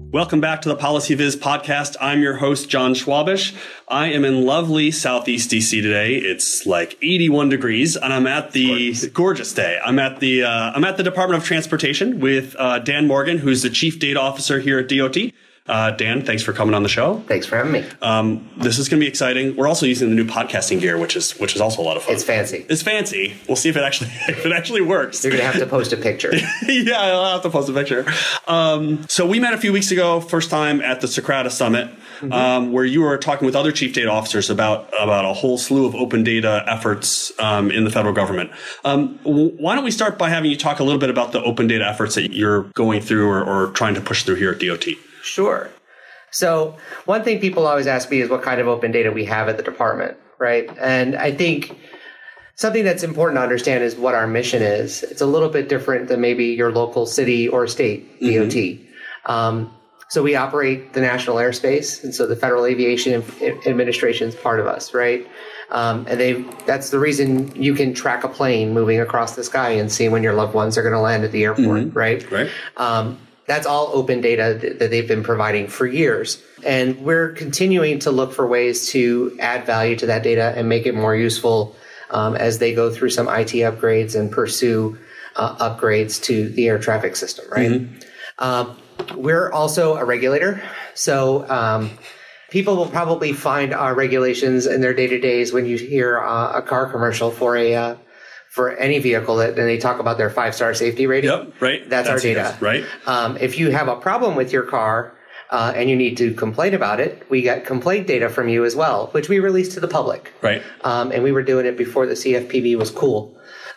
Welcome back to the PolicyViz podcast. I'm your host, John Schwabish. I am in lovely Southeast DC today. It's like 81 degrees, and I'm at the gorgeous day. I'm at the Department of Transportation with Dan Morgan, who's the Chief Data Officer here at DOT. Dan, thanks for coming on the show. Thanks for having me. This is going to be exciting. We're also using the new podcasting gear, which is also a lot of fun. It's fancy. It's fancy. We'll see if it actually works. You're going to have to post a picture. Yeah, I'll have to post a picture. So we met a few weeks ago, first time at the Socrata Summit, where you were talking with other chief data officers about a whole slew of open data efforts in the federal government. Why don't we start by having you talk a little bit about the open data efforts that you're going through or trying to push through here at DOT? Sure. So one thing people always ask me is what kind of open data we have at the department, right? And I think something that's important to understand is what our mission is. It's a little bit different than maybe your local city or state DOT. So we operate the national airspace, and so the Federal Aviation Administration is part of us, right? And that's the reason you can track a plane moving across the sky and see when your loved ones are going to land at the airport, right? Right. That's all open data that they've been providing for years. And we're continuing to look for ways to add value to that data and make it more useful as they go through some IT upgrades and pursue upgrades to the air traffic system, right? We're also a regulator. So people will probably find our regulations in their day-to-days when you hear a car commercial for any vehicle and they talk about their 5-star safety rating. Yep, right. That's our data. Right. If you have a problem with your car and you need to complain about it, we get complaint data from you as well, which we release to the public. Right. And we were doing it before the CFPB was cool.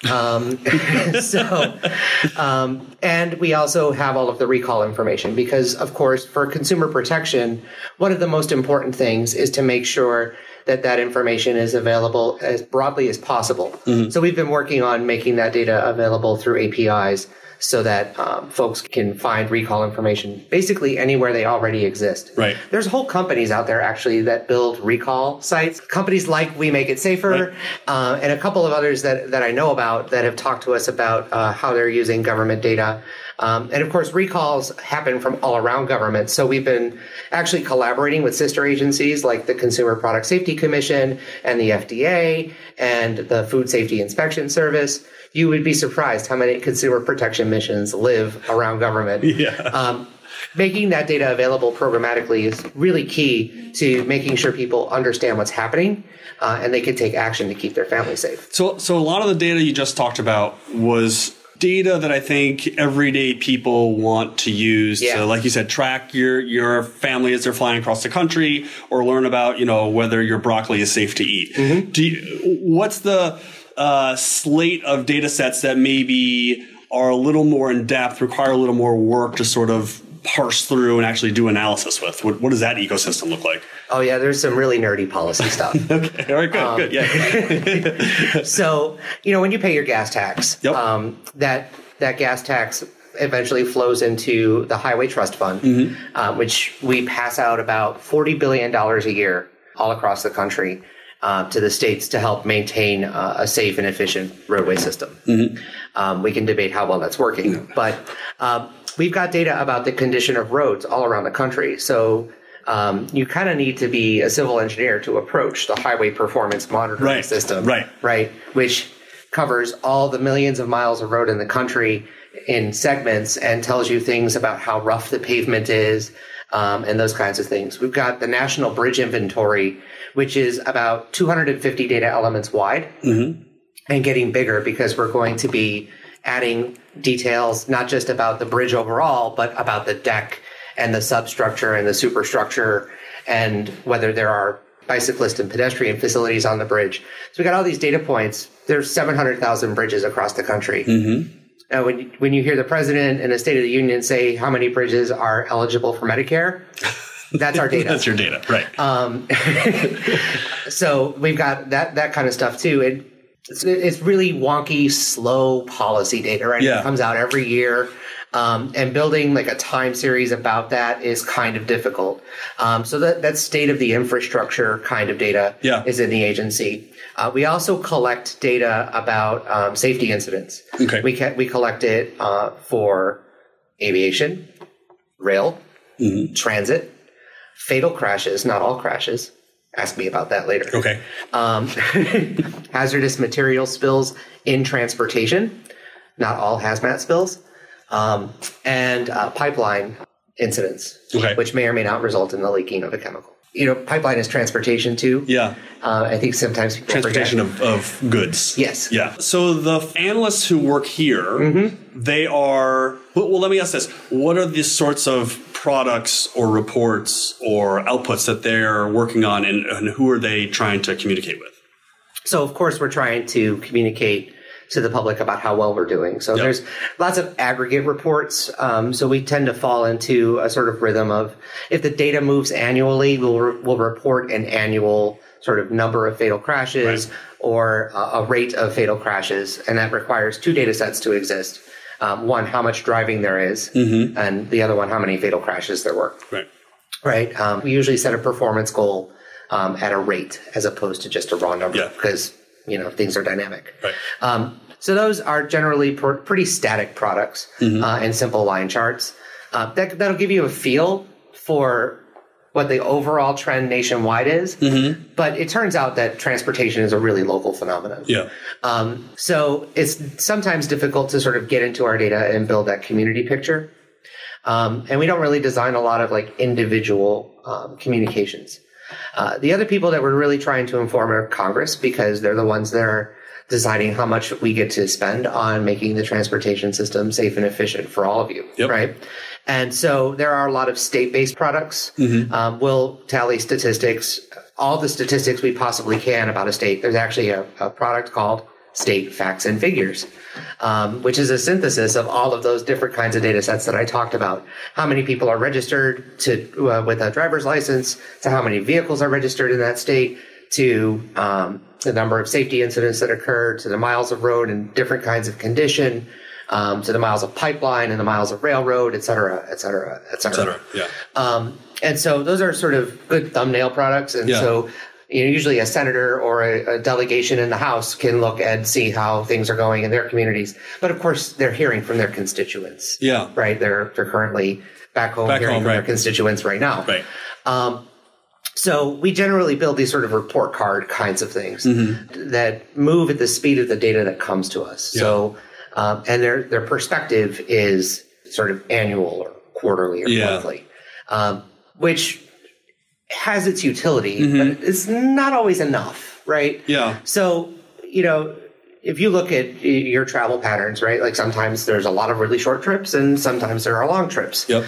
And we also have all of the recall information because, of course, for consumer protection, one of the most important things is to make sure that information is available as broadly as possible. So we've been working on making that data available through APIs so that folks can find recall information basically anywhere they already exist. Right. There's whole companies out there actually that build recall sites. Companies like We Make It Safer, and a couple of others that I know about that have talked to us about how they're using government data. And of course, recalls happen from all around government. So we've been actually collaborating with sister agencies like the Consumer Product Safety Commission and the FDA and the Food Safety Inspection Service. You would be surprised how many consumer protection missions live around government. Yeah. Making that data available programmatically is really key to making sure people understand what's happening and they can take action to keep their family safe. So a lot of the data you just talked about was data that I think everyday people want to use to, like you said, track your family as they're flying across the country or learn about, whether your broccoli is safe to eat. What's the slate of data sets that maybe are a little more in depth, require a little more work to sort of parse through and actually do analysis with? What does that ecosystem look like? Oh, yeah, there's some really nerdy policy stuff. Okay, all right, good, yeah. So, when you pay your gas tax, that gas tax eventually flows into the Highway Trust Fund, which we pass out about $40 billion a year all across the country to the states to help maintain a safe and efficient roadway system. We can debate how well that's working, but we've got data about the condition of roads all around the country. So you kind of need to be a civil engineer to approach the highway performance monitoring system, right? Which covers all the millions of miles of road in the country in segments and tells you things about how rough the pavement is and those kinds of things. We've got the National Bridge Inventory, which is about 250 data elements wide and getting bigger because we're going to be adding details not just about the bridge overall, but about the deck and the substructure and the superstructure and whether there are bicyclist and pedestrian facilities on the bridge. So we got all these data points. There's 700,000 bridges across the country. When you hear the president in a State of the Union say how many bridges are eligible for Medicare, that's our data. That's your data, right. So we've got that kind of stuff too. It's really wonky, slow policy data, right? It comes out every year. And building like a time series about that is kind of difficult. So that state of the infrastructure kind of data is in the agency. We also collect data about safety incidents. Okay. We collect it for aviation, rail, transit, fatal crashes, not all crashes. Ask me about that later. Okay. Hazardous material spills in transportation, not all hazmat spills, and pipeline incidents, which may or may not result in the leaking of a chemical. Pipeline is transportation too. Yeah. I think sometimes people transportation of goods. Yes. Yeah. So the analysts who work here, they are, well, let me ask this. What are the sorts of products or reports or outputs that they're working on, and who are they trying to communicate with? So, of course, we're trying to communicate to the public about how well we're doing. So there's lots of aggregate reports. So we tend to fall into a sort of rhythm of, if the data moves annually, we'll report an annual sort of number of fatal crashes or a rate of fatal crashes. And that requires two data sets to exist. One, how much driving there is, and the other one, how many fatal crashes there were. Right. We usually set a performance goal at a rate as opposed to just a raw number because things are dynamic. Right. So those are generally pretty static products and simple line charts. That'll give you a feel for what the overall trend nationwide is. But it turns out that transportation is a really local phenomenon. Yeah. So it's sometimes difficult to sort of get into our data and build that community picture. And we don't really design a lot of like individual communications. The other people that we're really trying to inform are Congress, because they're the ones that are deciding how much we get to spend on making the transportation system safe and efficient for all of you, right? And so there are a lot of state-based products. We'll tally statistics, all the statistics we possibly can about a state. There's actually a product called State Facts and Figures, which is a synthesis of all of those different kinds of data sets that I talked about. How many people are registered with a driver's license, to how many vehicles are registered in that state, to the number of safety incidents that occurred, to the miles of road in different kinds of condition, to the miles of pipeline and the miles of railroad, et cetera, et cetera, et cetera. Yeah. And so those are sort of good thumbnail products. And so usually a senator or a delegation in the House can look and see how things are going in their communities. But of course, they're hearing from their constituents. Yeah. Right? They're currently back home hearing from their constituents right now. Right. So we generally build these sort of report card kinds of things that move at the speed of the data that comes to us. Yeah. So, and their perspective is sort of annual or quarterly or monthly, which has its utility, but it's not always enough, right? Yeah. So, if you look at your travel patterns, right? Like sometimes there's a lot of really short trips and sometimes there are long trips. Yep.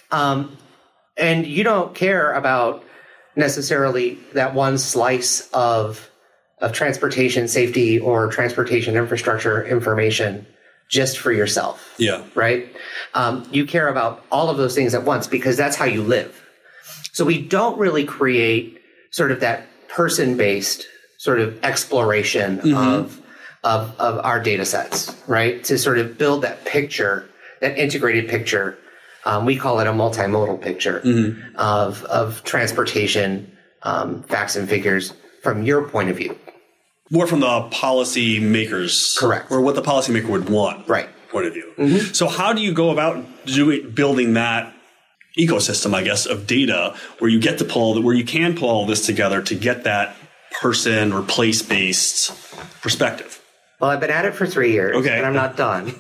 And you don't care about necessarily that one slice of transportation safety or transportation infrastructure information just for yourself. Yeah. Right? You care about all of those things at once because that's how you live. So we don't really create sort of that person-based sort of exploration of our data sets, right? To sort of build that picture, that integrated picture. We call it a multimodal picture of transportation facts and figures from your point of view. More from the policy makers. Correct. Or what the policymaker would want. Right. Point of view. So how do you go about building that ecosystem, I guess, of data where you get to where you can pull all this together to get that person or place-based perspective? Well, I've been at it for 3 years, and I'm not done.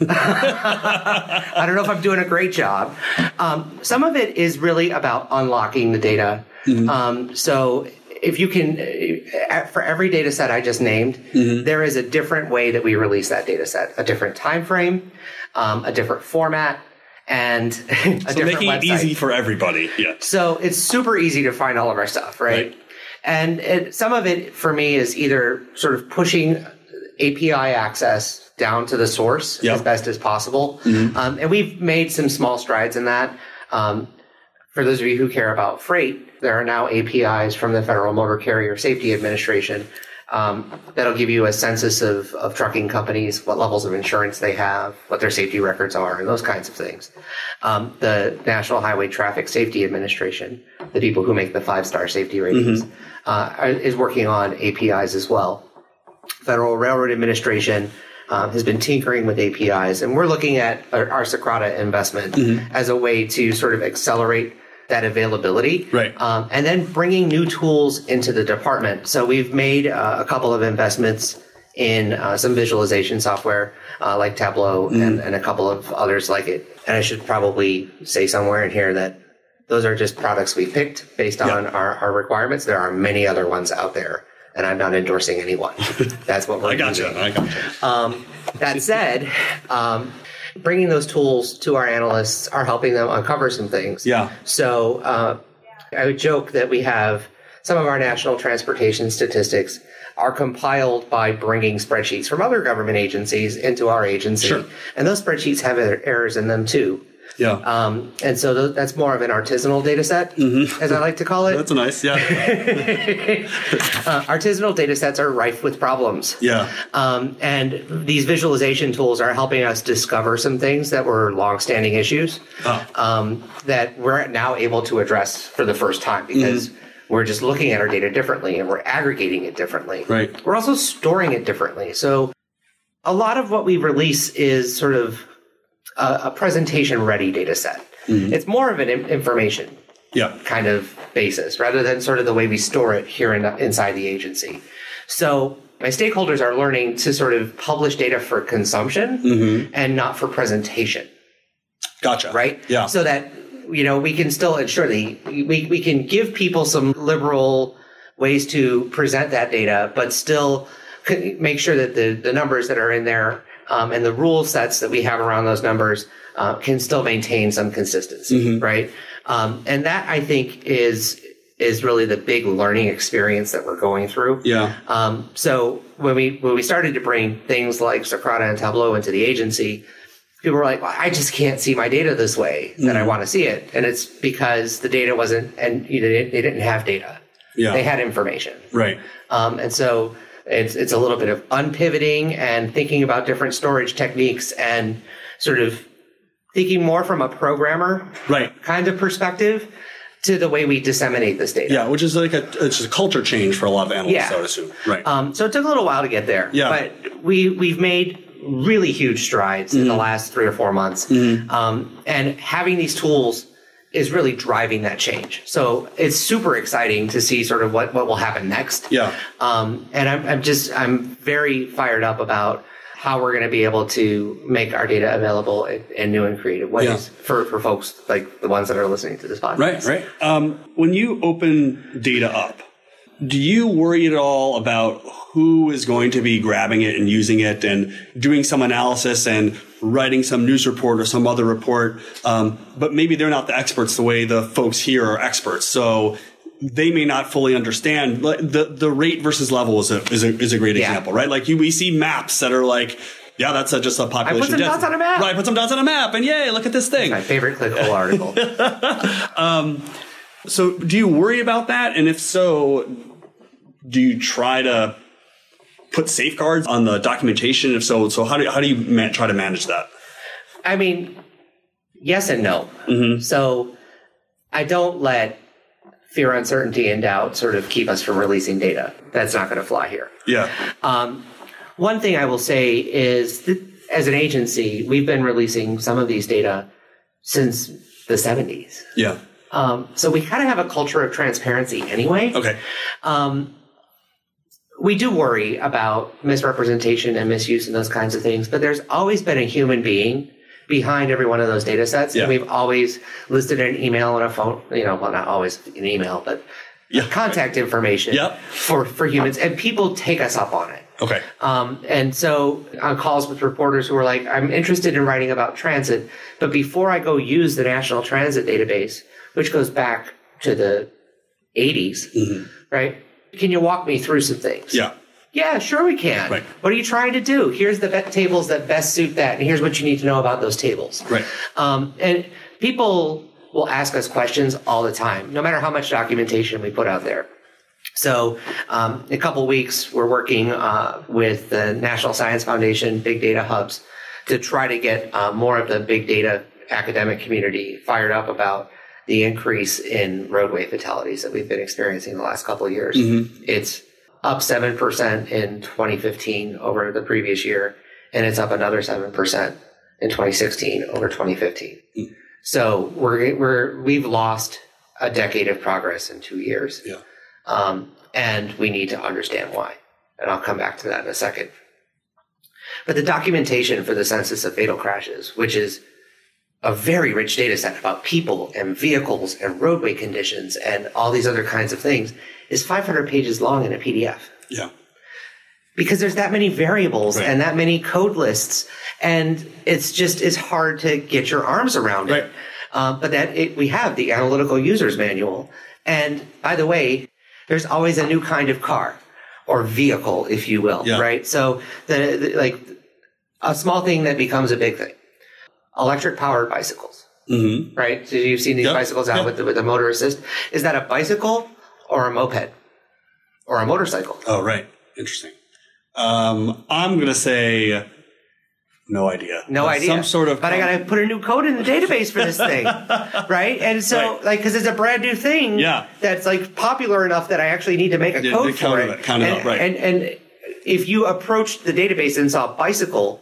I don't know if I'm doing a great job. Some of it is really about unlocking the data. So if you can, for every data set I just named, there is a different way that we release that data set, a different time frame, a different format, and a different website. So making it easy for everybody. Yeah. So it's super easy to find all of our stuff, right? And some of it for me is either sort of pushing API access down to the source as best as possible. And we've made some small strides in that. For those of you who care about freight, there are now APIs from the Federal Motor Carrier Safety Administration that'll give you a census of trucking companies, what levels of insurance they have, what their safety records are, and those kinds of things. The National Highway Traffic Safety Administration, the people who make the 5-star safety ratings, is working on APIs as well. Federal Railroad Administration has been tinkering with APIs, and we're looking at our Socrata investment as a way to sort of accelerate that availability. Right. And then bringing new tools into the department. So we've made a couple of investments in some visualization software like Tableau and a couple of others like it. And I should probably say somewhere in here that those are just products we picked based on our requirements. There are many other ones out there, and I'm not endorsing any one. That's what we're using. I gotcha. That said, bringing those tools to our analysts are helping them uncover some things. Yeah. So I would joke that we have some of our national transportation statistics are compiled by bringing spreadsheets from other government agencies into our agency. Sure. And those spreadsheets have errors in them too. Yeah. And so that's more of an artisanal data set, as I like to call it. That's nice, yeah. Artisanal data sets are rife with problems. Yeah. And these visualization tools are helping us discover some things that were longstanding issues that we're now able to address for the first time because we're just looking at our data differently and we're aggregating it differently. Right. We're also storing it differently. So a lot of what we release is sort of a presentation-ready data set. It's more of an information kind of basis rather than sort of the way we store it here inside the agency. So my stakeholders are learning to sort of publish data for consumption and not for presentation. Gotcha. Right? Yeah. So that, we can still ensure we can give people some liberal ways to present that data, but still make sure that the numbers that are in there and the rule sets that we have around those numbers can still maintain some consistency, right? And that, I think, is really the big learning experience that we're going through. Yeah. So when we started to bring things like Socrata and Tableau into the agency, people were like, well, I just can't see my data this way that I want to see it. And it's because the data wasn't, and they didn't have data. Yeah. They had information. Right. And so it's a little bit of unpivoting and thinking about different storage techniques and sort of thinking more from a programmer kind of perspective to the way we disseminate this data. Yeah, which is like it's a culture change for a lot of analysts, I would assume. Right. So it took a little while to get there. Yeah. But we've made really huge strides in the last 3 or 4 months. And having these tools is really driving that change. So it's super exciting to see sort of what will happen next. Yeah. And I'm very fired up about how we're going to be able to make our data available in new and creative ways for folks like the ones that are listening to this podcast. Right. When you open data up, do you worry at all about who is going to be grabbing it and using it and doing some analysis and writing some news report or some other report, but maybe they're not the experts the way the folks here are experts. So they may not fully understand. The rate versus level is a great example, right? Like we see maps that are like, yeah, that's just a population. I put some dots on a map. Right, put some dots on a map, and yay, look at this thing. It's my favorite ClickHole article. So do you worry about that? And if so, do you try to put safeguards on the documentation? If so, how do you try to manage that? I mean, yes and no. So I don't let fear, uncertainty, and doubt sort of keep us from releasing data. That's not going to fly here. Yeah. One thing I will say is that as an agency, we've been releasing some of these data since the 70s. Yeah. So we kind of have a culture of transparency anyway. Okay. We do worry about misrepresentation and misuse and those kinds of things, but there's always been a human being behind every one of those data sets. Yeah. And we've always listed an email and a phone, well, not always an email, but contact information for humans. And people take us up on it. Okay. And so on calls with reporters who are like, I'm interested in writing about transit, but before I go use the National Transit Database, which goes back to the 80s, right? Can you walk me through some things? Yeah. Yeah, sure we can. Right. What are you trying to do? Here's the tables that best suit that, and here's what you need to know about those tables. Right. And people will ask us questions all the time, no matter how much documentation we put out there. So in a couple of weeks, we're working with the National Science Foundation Big Data Hubs to try to get more of the big data academic community fired up about the increase in roadway fatalities that we've been experiencing the last couple of years. It's up 7% in 2015 over the previous year, and it's up another 7% in 2016 over 2015. So we've lost a decade of progress in 2 years. Yeah. And we need to understand why. And I'll come back to that in a second. But the documentation for the census of fatal crashes, which is a very rich data set about people and vehicles and roadway conditions and all these other kinds of things, is 500 pages long in a PDF. Yeah. Because there's that many variables and that many code lists, and it's hard to get your arms around it. But we have the analytical user's manual. And by the way, there's always a new kind of car or vehicle, if you will, right? So like a small thing that becomes a big thing. Electric powered bicycles, right? So you've seen these bicycles out with the motor assist. Is that a bicycle or a moped or a motorcycle? Oh, right. Interesting. I'm going to say no idea. No idea. Some sort of. But I got to put a new code in the database for this thing, right? And so, because it's a brand new thing that's like popular enough that I actually need to make a code for it. Count it up, right. And if you approached the database and saw bicycle,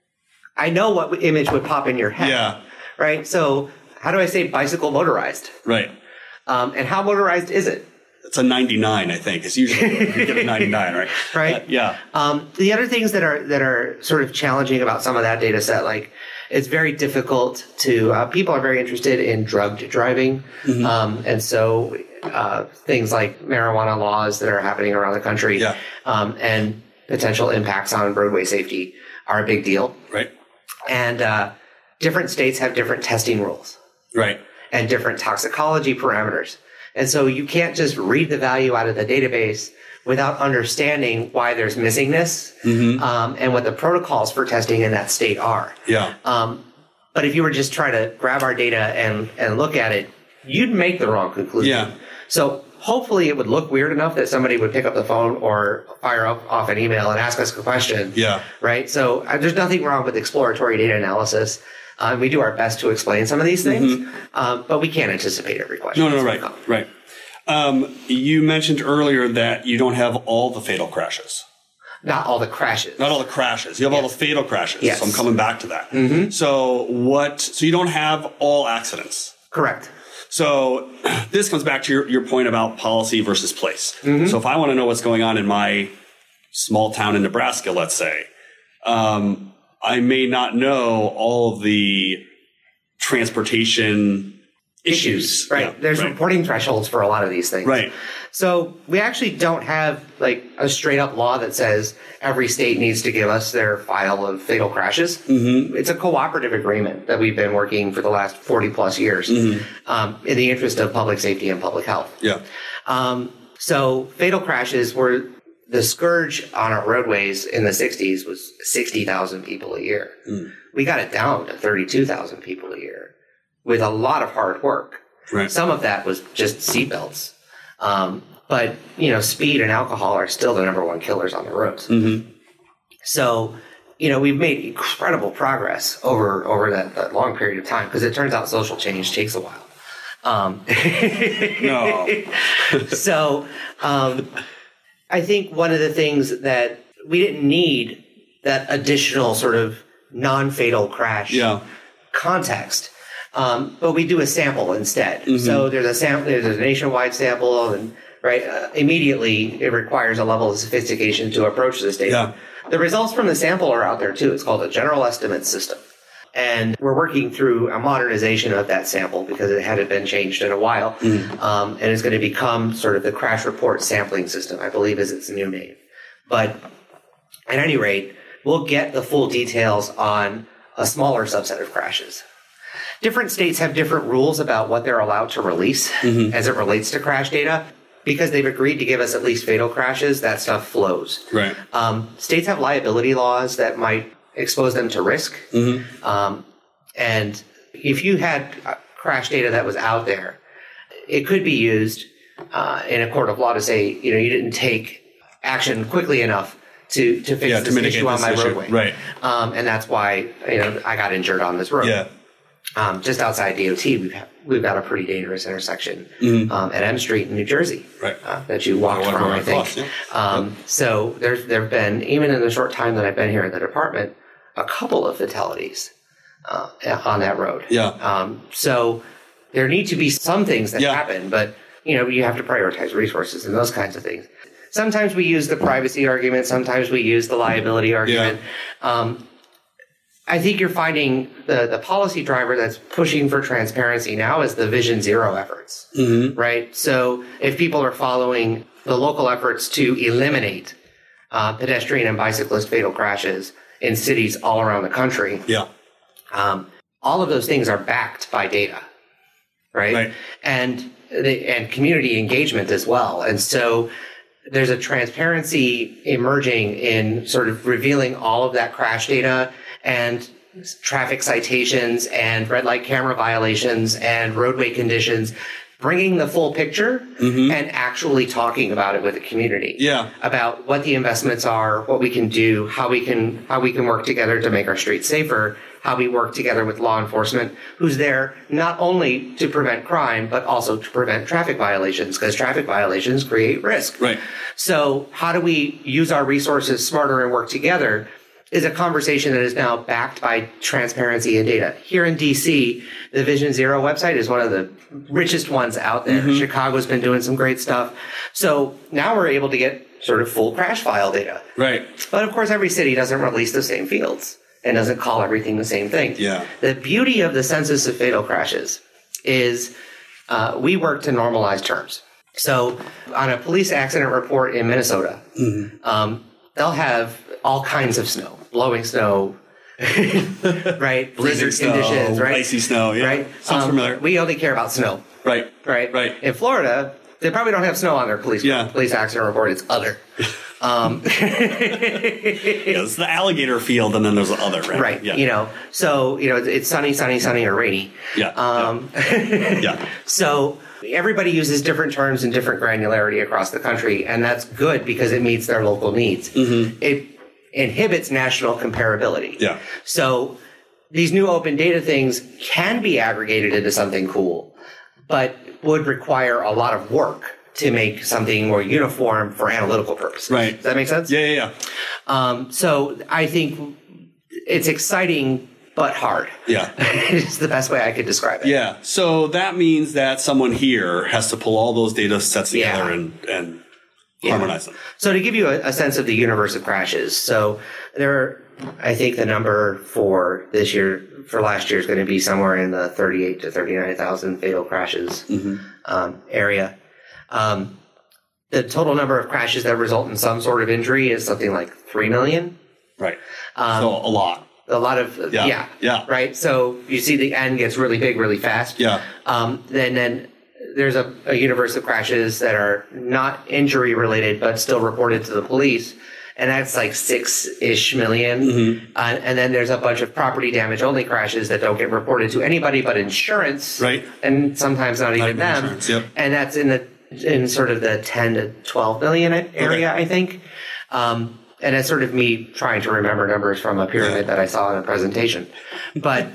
I know what image would pop in your head. Yeah. Right? So how do I say bicycle motorized? Right. And how motorized is it? It's a 99, I think. It's usually you get a 99, right? Right. Yeah. The other things that are sort of challenging about some of that data set, like it's very difficult to people are very interested in drugged driving, and so things like marijuana laws that are happening around the country, and potential impacts on roadway safety are a big deal. Right. And different states have different testing rules, right, and different toxicology parameters. And so you can't just read the value out of the database without understanding why there's missingness and what the protocols for testing in that state are. Yeah. But if you were just trying to grab our data and look at it, you'd make the wrong conclusion. Yeah. So hopefully it would look weird enough that somebody would pick up the phone or fire off an email and ask us a question. Yeah. Right? So there's nothing wrong with exploratory data analysis. We do our best to explain some of these things, but we can't anticipate every question. No, right. You mentioned earlier that you don't have all the fatal crashes. Not all the crashes. Not all the crashes. You have all the fatal crashes. Yes. So I'm coming back to that. So you don't have all accidents. Correct. So this comes back to your point about policy versus place. So if I want to know what's going on in my small town in Nebraska, let's say, I may not know all of the transportation issues. Right. Yeah, There's reporting thresholds for a lot of these things. Right. So we actually don't have like a straight up law that says every state needs to give us their file of fatal crashes. It's a cooperative agreement that we've been working for the last 40 plus years in the interest of public safety and public health. Yeah. So fatal crashes were the scourge on our roadways in the 60s was 60,000 people a year. We got it down to 32,000 people a year with a lot of hard work. Right. Some of that was just seatbelts. But, speed and alcohol are still the number one killers on the roads. So, we've made incredible progress over that long period of time because it turns out social change takes a while. No. So, I think one of the things that we didn't need that additional sort of non-fatal crash context, but we do a sample instead. So there's a nationwide sample, and immediately it requires a level of sophistication to approach this data. The results from the sample are out there too. It's called a general estimate system. And we're working through a modernization of that sample because it hadn't been changed in a while. And it's going to become sort of the crash report sampling system, I believe is its new name. But at any rate, we'll get the full details on a smaller subset of crashes. Different states have different rules about what they're allowed to release as it relates to crash data. Because they've agreed to give us at least fatal crashes, that stuff flows. Right. States have liability laws that might expose them to risk. And if you had crash data that was out there, it could be used in a court of law to say, you didn't take action quickly enough to fix this issue on my roadway. Right. And that's why, I got injured on this road. Yeah. Just outside DOT, we've got a pretty dangerous intersection at M Street in New Jersey that you walked from, I think. So there've been, even in the short time that I've been here in the department, a couple of fatalities on that road. Yeah. So there need to be some things that happen, but you have to prioritize resources and those kinds of things. Sometimes we use the privacy argument. Sometimes we use the liability argument. I think you're finding the policy driver that's pushing for transparency now is the Vision Zero efforts, right? So if people are following the local efforts to eliminate pedestrian and bicyclist fatal crashes in cities all around the country, all of those things are backed by data, right? And community engagement as well. And so there's a transparency emerging in sort of revealing all of that crash data and traffic citations and red light camera violations and roadway conditions, bringing the full picture and actually talking about it with the community. About what the investments are, what we can do, how we can work together to make our streets safer, how we work together with law enforcement, who's there not only to prevent crime, but also to prevent traffic violations, because traffic violations create risk. Right. So how do we use our resources smarter and work together is a conversation that is now backed by transparency and data. Here in DC, the Vision Zero website is one of the richest ones out there. Chicago's been doing some great stuff. So now we're able to get sort of full crash file data. Right. But of course, every city doesn't release the same fields and doesn't call everything the same thing. The beauty of the Census of Fatal Crashes is we work to normalize terms. So on a police accident report in Minnesota, they'll have all kinds of snow, blowing snow, right? Blizzard conditions, right? Icy snow, right? Sounds familiar. We only care about snow. Right. In Florida, they probably don't have snow on their police accident report. It's other. It's the alligator field, and then there's the other, right? Right. So it's sunny, or rainy. So everybody uses different terms and different granularity across the country, and that's good because it meets their local needs. It inhibits national comparability. So these new open data things can be aggregated into something cool, but would require a lot of work to make something more uniform for analytical purposes. Right. Does that make sense? So I think it's exciting, but hard. It's the best way I could describe it. So that means that someone here has to pull all those data sets together and harmonize them. So to give you a sense of the universe of crashes, so I think the number for last year is going to be somewhere in the 38 to 39,000 fatal crashes area. The total number of crashes that result in some sort of injury is something like 3 million. Right. So a lot. A lot of, right? So you see the N gets really big really fast. Then there's a universe of crashes that are not injury related, but still reported to the police. And that's like 6-ish million. And then there's a bunch of property damage only crashes that don't get reported to anybody but insurance. Right. And sometimes not even them. And that's in sort of the 10 to 12 million area, I think. And it's sort of me trying to remember numbers from a pyramid that I saw in a presentation. But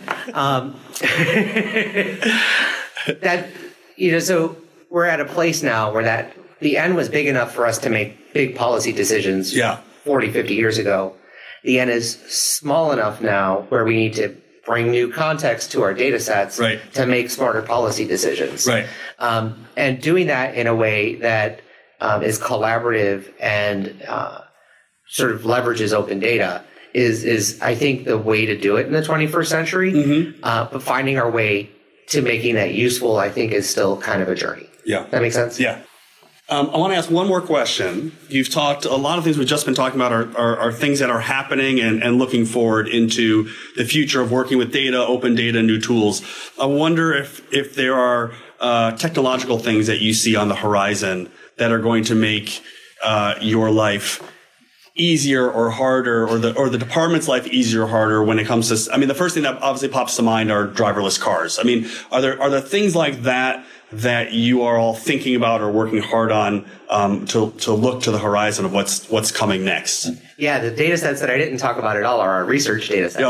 so we're at a place now where the N was big enough for us to make big policy decisions 40, 50 years ago. The N is small enough now where we need to bring new context to our data sets to make smarter policy decisions. And doing that in a way that is collaborative and sort of leverages open data is I think, the way to do it in the 21st century. But finding our way to making that useful, I think, is still kind of a journey. That makes sense? I want to ask one more question. You've talked, a lot of things we've just been talking about are things that are happening and looking forward into the future of working with data, open data, new tools. I wonder if there are technological things that you see on the horizon that are going to make your life easier or harder, or the department's life easier or harder when it comes to, the first thing that obviously pops to mind are driverless cars. Are there things like that you are all thinking about or working hard on to look to the horizon of what's coming next? The data sets that I didn't talk about at all are our research data sets.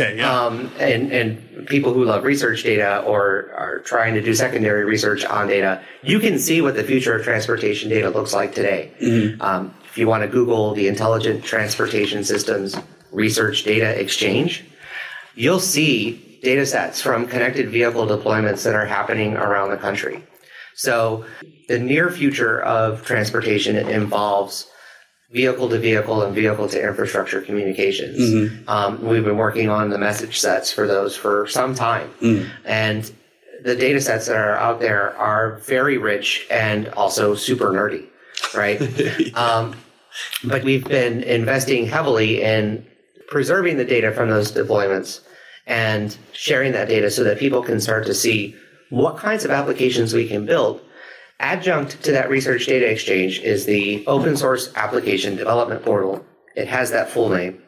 And people who love research data or are trying to do secondary research on data, you can see what the future of transportation data looks like today. If you want to Google the Intelligent Transportation Systems Research Data Exchange, you'll see data sets from connected vehicle deployments that are happening around the country. So the near future of transportation involves vehicle-to-vehicle and vehicle-to-infrastructure communications. We've been working on the message sets for those for some time. And the data sets that are out there are very rich and also super nerdy, right? But we've been investing heavily in preserving the data from those deployments and sharing that data so that people can start to see what kinds of applications we can build. Adjunct to that research data exchange is the open source application development portal. It has that full name.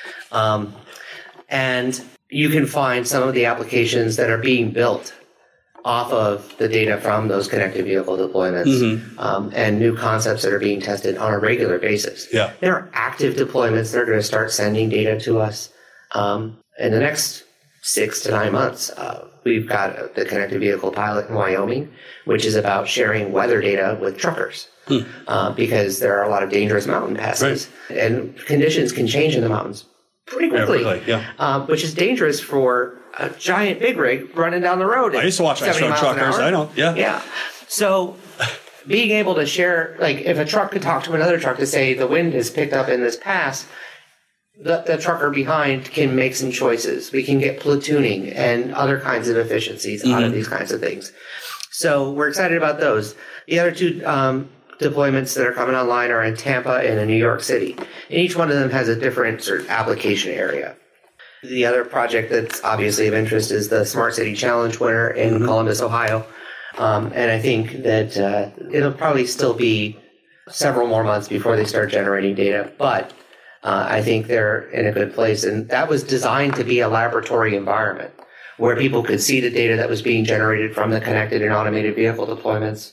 And you can find some of the applications that are being built off of the data from those connected vehicle deployments, and new concepts that are being tested on a regular basis. Yeah. There are active deployments that are going to start sending data to us in the next 6 to 9 months. We've got the connected vehicle pilot in Wyoming, which is about sharing weather data with truckers, because there are a lot of dangerous mountain passes, and conditions can change in the mountains pretty quickly, which is dangerous for a giant big rig running down the road. I used to watch Ice Road Truckers. I know. Yeah. So being able to share, like if a truck could talk to another truck to say the wind has picked up in this pass, the trucker behind can make some choices. We can get platooning and other kinds of efficiencies out of these kinds of things. So we're excited about those. The other two deployments that are coming online are in Tampa and in New York City. And each one of them has a different sort of application area. The other project that's obviously of interest is the Smart City Challenge winner in Columbus, Ohio. And I think that it'll probably still be several more months before they start generating data. But I think they're in a good place. And that was designed to be a laboratory environment where people could see the data that was being generated from the connected and automated vehicle deployments,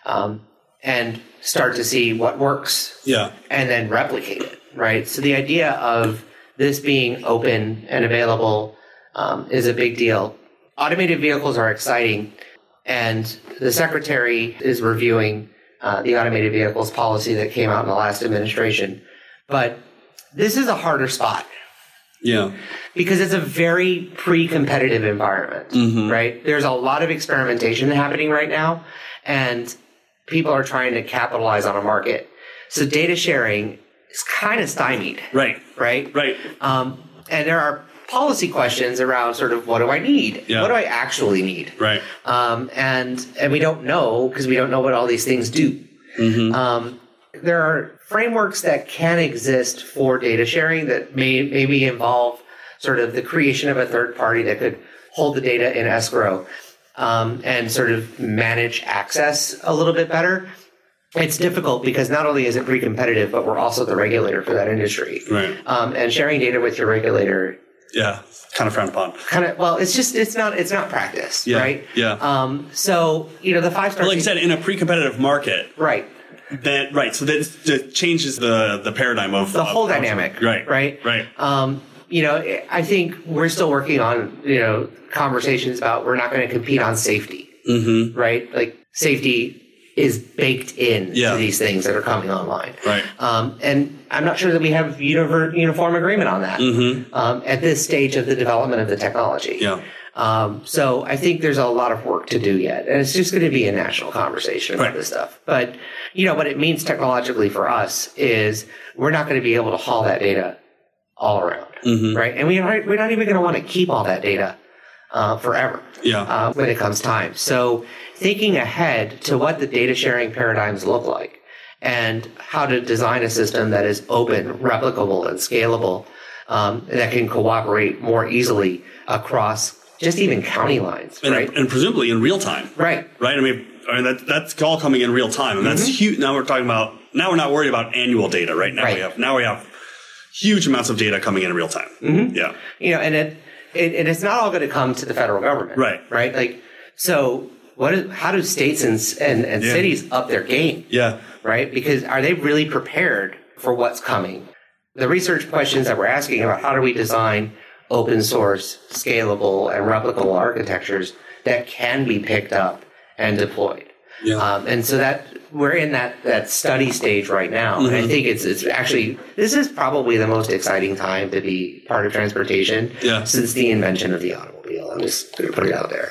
and start to see what works, and then replicate it, right? So the idea of this being open and available is a big deal. Automated vehicles are exciting, and the Secretary is reviewing the automated vehicles policy that came out in the last administration. But this is a harder spot. Yeah. Because it's a very pre-competitive environment, right? There's a lot of experimentation happening right now, and people are trying to capitalize on a market. So data sharing is kind of stymied. Right. And there are policy questions around sort of what do I need? Yeah. What do I actually need? Right. And we don't know because we don't know what all these things do. There are frameworks that can exist for data sharing that maybe involve sort of the creation of a third party that could hold the data in escrow and sort of manage access a little bit better. It's difficult because not only is it pre-competitive, but we're also the regulator for that industry. Right. And sharing data with your regulator. Yeah, kind of frowned upon. It's not practice, right? Yeah. So, the 5-star. Like you said, in a pre-competitive market. Right. So that changes the paradigm of the whole dynamic. Right. I think we're still working on, conversations about we're not going to compete on safety. Right? Like safety is baked in to these things that are coming online. Right. And I'm not sure that we have uniform agreement on that at this stage of the development of the technology. Yeah. So I think there's a lot of work to do yet. And it's just going to be a national conversation about this stuff. But, what it means technologically for us is we're not going to be able to haul that data all around. Right? And we're not even going to want to keep all that data forever when it comes time. So thinking ahead to what the data sharing paradigms look like and how to design a system that is open, replicable, and scalable, that can cooperate more easily across just even county lines, right? And presumably in real time. Right. I mean that's all coming in real time. And that's huge. Now we're not worried about annual data right now. We have huge amounts of data coming in real time. Yeah. And it's not all going to come to the federal government. Right. Like, so how do states and cities up their game? Yeah. Right. Because are they really prepared for what's coming? The research questions that we're asking about how do we design open source, scalable, and replicable architectures that can be picked up and deployed. Yeah. And so that we're in that study stage right now. And I think it's actually, this is probably the most exciting time to be part of transportation since the invention of the automobile. I'm just going to put it out there.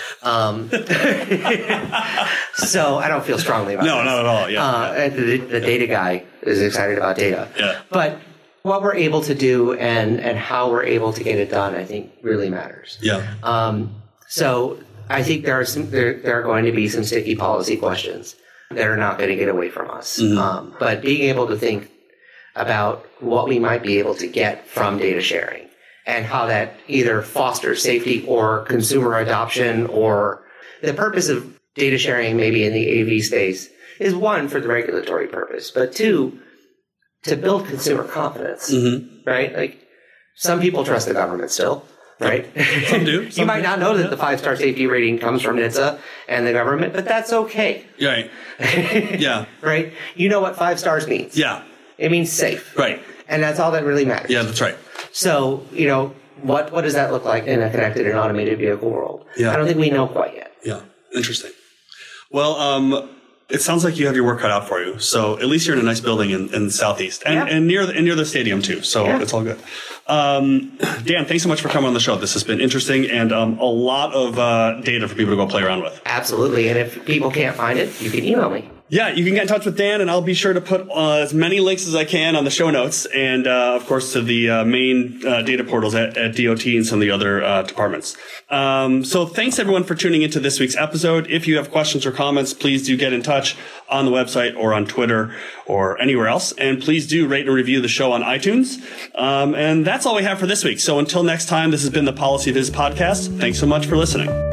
So I don't feel strongly about it. No, not at all. Yeah. The data guy is excited about data. Yeah. But what we're able to do and how we're able to get it done, I think, really matters. Yeah. So I think there are going to be some sticky policy questions that are not going to get away from us. Mm-hmm. But being able to think about what we might be able to get from data sharing and how that either fosters safety or consumer adoption, or the purpose of data sharing maybe in the AV space is, one, for the regulatory purpose, but two, to build consumer confidence, right? Like, some people trust the government still, right? Some do. You might not know that the 5-star safety rating comes from NHTSA and the government, but that's okay. Right. Yeah. Right? You know what 5 stars means. Yeah. It means safe. Right. And that's all that really matters. Yeah, that's right. So, what does that look like in a connected and automated vehicle world? Yeah. I don't think we know quite yet. Yeah. Interesting. Well, it sounds like you have your work cut out for you. So at least you're in a nice building in the Southeast and near the stadium too. So it's all good. Dan, thanks so much for coming on the show. This has been interesting and a lot of data for people to go play around with. Absolutely. And if people can't find it, you can email me. Yeah, you can get in touch with Dan, and I'll be sure to put as many links as I can on the show notes, and of course to the main data portals at DOT and some of the other departments. So thanks everyone for tuning into this week's episode. If you have questions or comments, please do get in touch on the website or on Twitter or anywhere else, and please do rate and review the show on iTunes. And that's all we have for this week. So until next time, this has been the Policy Viz podcast. Thanks so much for listening.